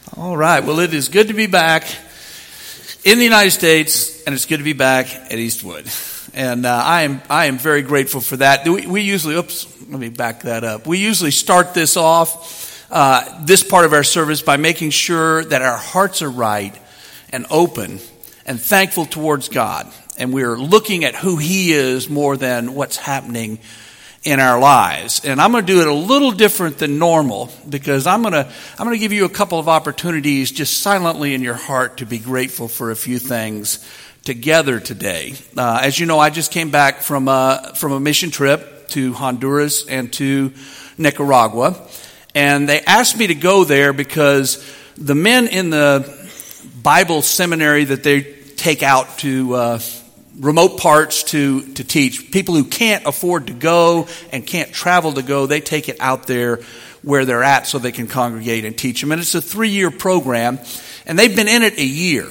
All right. Well, it is good to be back in the United States, and it's good to be back at Eastwood. And I am very grateful for that. We usually, let me back that up. We usually start this off, this part of our service, by making sure that our hearts are right and open and thankful towards God. And we're looking at who He is more than what's happening in our lives. And I'm going to do it a little different than normal, because I'm going to give you a couple of opportunities just silently in your heart to be grateful for a few things together today. As you know, I just came back from a mission trip to Honduras and to Nicaragua, and they asked me to go there because the men in the Bible seminary that they take out to remote parts to teach, people who can't afford to go and can't travel to go, they take it out there where they're at so they can congregate and teach them. And it's a 3-year program, and they've been in it a year.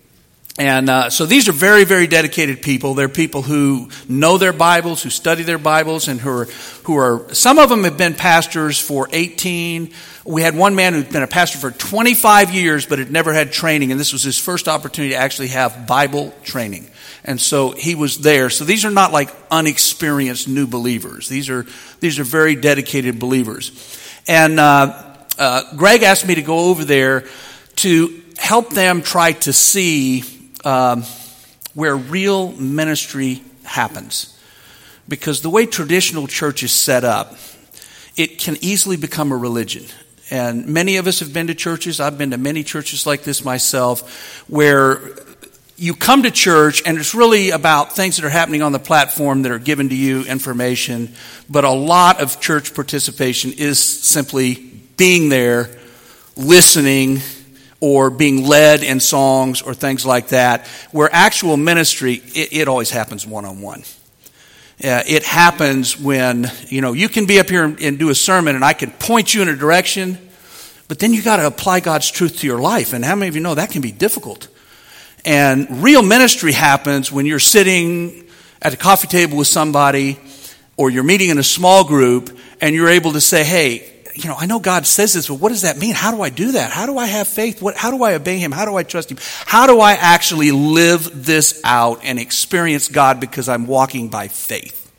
And so these are very, very dedicated people. They're people who know their Bibles, who study their Bibles, and who are some of them have been pastors for 18. We had one man who'd been a pastor for 25 years, but had never had training, and this was his first opportunity to actually have Bible training. And so he was there. So these are not like unexperienced new believers. These are very dedicated believers. And Greg asked me to go over there to help them try to see where real ministry happens. Because the way traditional church is set up, it can easily become a religion. And many of us have been to churches. I've been to many churches like this myself, where you come to church and it's really about things that are happening on the platform that are given to you, information. But a lot of church participation is simply being there, listening, or being led in songs or things like that, where actual ministry, it always happens one-on-one. It happens when, you can be up here and do a sermon and I can point you in a direction, but then you got to apply God's truth to your life. And how many of you know that can be difficult? And real ministry happens when you're sitting at a coffee table with somebody, or you're meeting in a small group, and you're able to say, hey, I know God says this, but what does that mean? How do I do that? How do I have faith? How do I obey Him? How do I trust Him? How do I actually live this out and experience God because I'm walking by faith?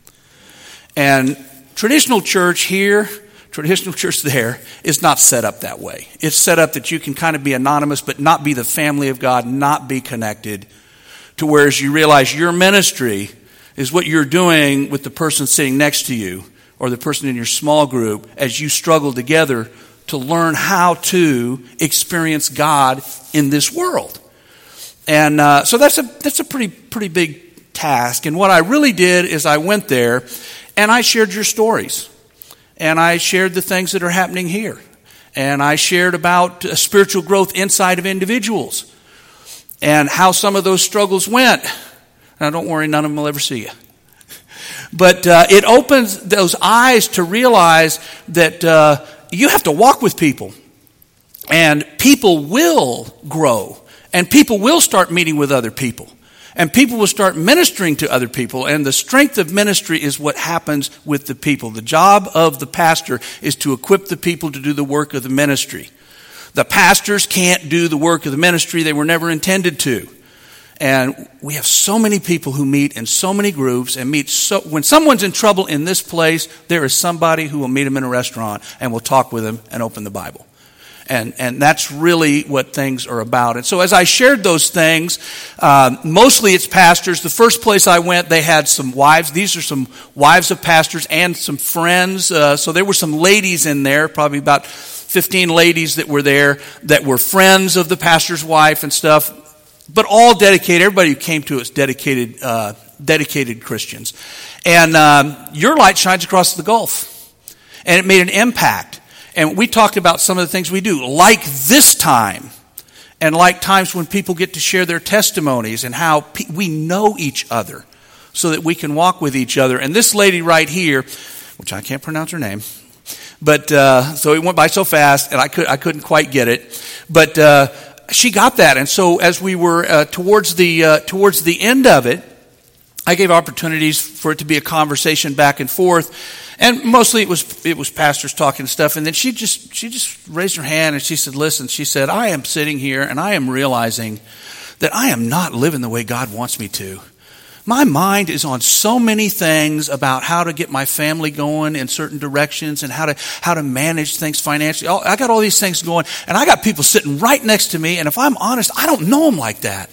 And traditional church here, traditional church there, is not set up that way. It's set up that you can kind of be anonymous, but not be the family of God, not be connected, to whereas you realize your ministry is what you're doing with the person sitting next to you, or the person in your small group, as you struggle together to learn how to experience God in this world. And so that's a pretty big task. And what I really did is I went there and I shared your stories. And I shared the things that are happening here. And I shared about spiritual growth inside of individuals and how some of those struggles went. Now don't worry, none of them will ever see you. But it opens those eyes to realize that you have to walk with people. And people will grow. And people will start meeting with other people. And people will start ministering to other people. And the strength of ministry is what happens with the people. The job of the pastor is to equip the people to do the work of the ministry. The pastors can't do the work of the ministry. They were never intended to. And we have so many people who meet in so many groups and when someone's in trouble in this place, there is somebody who will meet them in a restaurant and will talk with them and open the Bible. And that's really what things are about. And so as I shared those things, mostly it's pastors. The first place I went, they had some wives. These are some wives of pastors and some friends. So there were some ladies in there, probably about 15 ladies that were there that were friends of the pastor's wife and stuff. But all dedicated. Everybody who came to us dedicated Christians. And your light shines across the Gulf. And it made an impact. And we talked about some of the things we do, like this time, and like times when people get to share their testimonies and how we know each other so that we can walk with each other. And this lady right here, which I can't pronounce her name, but so it went by so fast, and I couldn't quite get it, but she got that. And so as we were towards the end of it, I gave opportunities for it to be a conversation back and forth, and mostly it was pastors talking stuff. And then she just raised her hand and she said, "Listen," she said, "I am sitting here and I am realizing that I am not living the way God wants me to. My mind is on so many things about how to get my family going in certain directions and how to manage things financially. I got all these things going, and I got people sitting right next to me. And if I'm honest, I don't know them like that.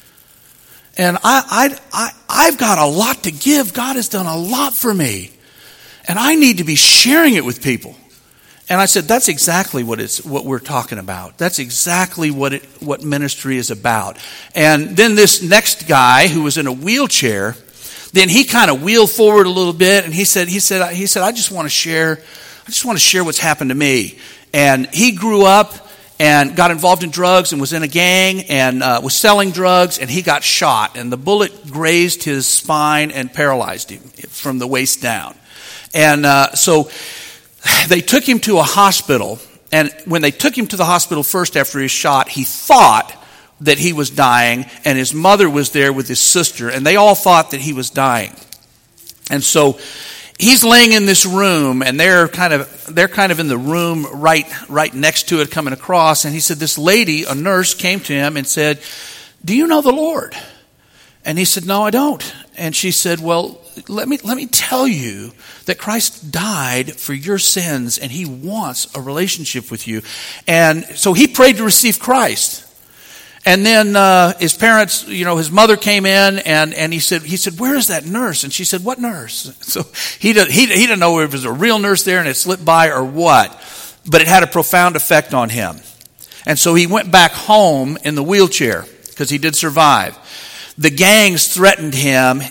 And I've got a lot to give. God has done a lot for me. And I need to be sharing it with people." And I said, that's exactly what we're talking about. That's exactly what ministry is about. And then this next guy who was in a wheelchair, then he kind of wheeled forward a little bit, and he said, "I just want to share what's happened to me." And he grew up and got involved in drugs and was in a gang and was selling drugs, and he got shot, and the bullet grazed his spine and paralyzed him from the waist down. And so they took him to a hospital, and when they took him to the hospital first after his shot, he thought that he was dying, and his mother was there with his sister, and they all thought that he was dying. And so he's laying in this room, and they're kind of in the room right next to it, coming across. And he said, this lady, a nurse, came to him and said, "Do you know the Lord?" And he said, "No, I don't." And she said, "Well, let me tell you that Christ died for your sins, and he wants a relationship with you." And so he prayed to receive Christ. And then his parents, his mother came in, and he said, "Where is that nurse?" And she said, "What nurse?" So he didn't know if it was a real nurse there and it slipped by or what, but it had a profound effect on him. And so he went back home in the wheelchair because he did survive. The gangs threatened him.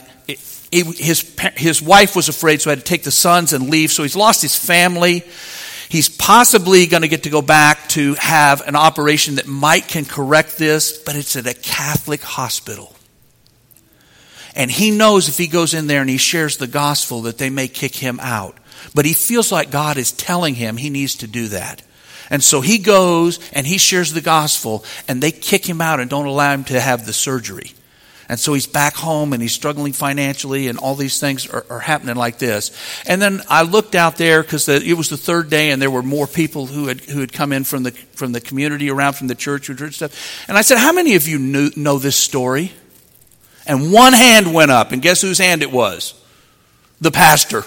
His wife was afraid, so he had to take the sons and leave. So he's lost his family. He's possibly going to get to go back to have an operation that can correct this, but it's at a Catholic hospital. And he knows if he goes in there and he shares the gospel that they may kick him out. But he feels like God is telling him he needs to do that. And so he goes and he shares the gospel, and they kick him out and don't allow him to have the surgery. And so he's back home and he's struggling financially, and all these things are happening like this. And then I looked out there because it was the third day, and there were more people who had come in from the community around, from the church and stuff. And I said, "How many of you know this story?" And one hand went up, and guess whose hand it was? The pastor.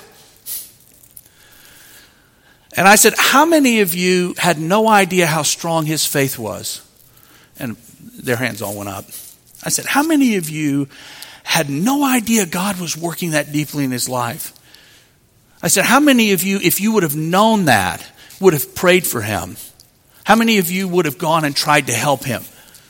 And I said, "How many of you had no idea how strong his faith was?" And their hands all went up. I said, "How many of you had no idea God was working that deeply in his life?" I said, "How many of you, if you would have known that, would have prayed for him? How many of you would have gone and tried to help him?"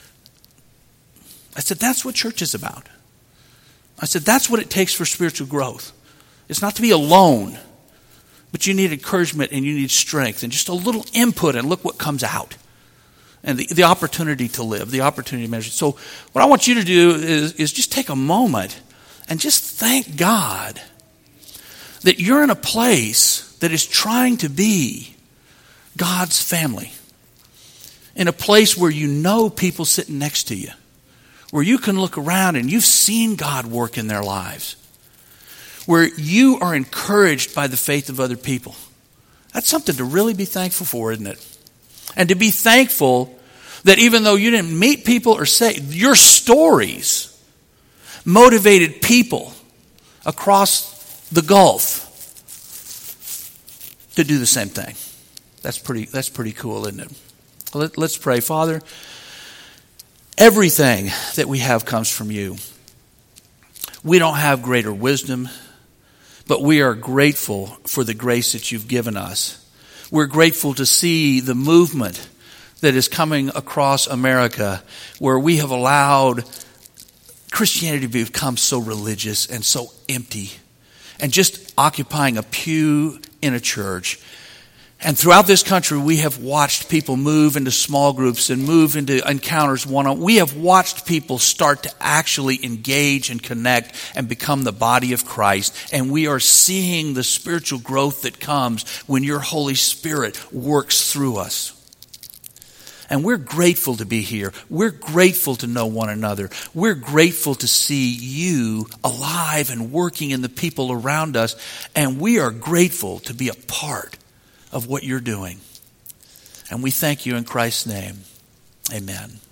I said, "That's what church is about." I said, "That's what it takes for spiritual growth. It's not to be alone, but you need encouragement and you need strength and just a little input, and look what comes out. And the opportunity to live, the opportunity to measure." So what I want you to do is just take a moment and just thank God that you're in a place that is trying to be God's family. In a place where you know people sitting next to you, where you can look around and you've seen God work in their lives, where you are encouraged by the faith of other people. That's something to really be thankful for, isn't it? And to be thankful that even though you didn't meet people or say, your stories motivated people across the Gulf to do the same thing. That's pretty cool, isn't it? Let's pray. Father, everything that we have comes from you. We don't have greater wisdom, but we are grateful for the grace that you've given us. We're grateful to see the movement that is coming across America, where we have allowed Christianity to become so religious and so empty and just occupying a pew in a church. And throughout this country, we have watched people move into small groups and move into encounters one-on-one. We have watched people start to actually engage and connect and become the body of Christ. And we are seeing the spiritual growth that comes when your Holy Spirit works through us. And we're grateful to be here. We're grateful to know one another. We're grateful to see you alive and working in the people around us. And we are grateful to be a part of what you're doing. And we thank you in Christ's name. Amen.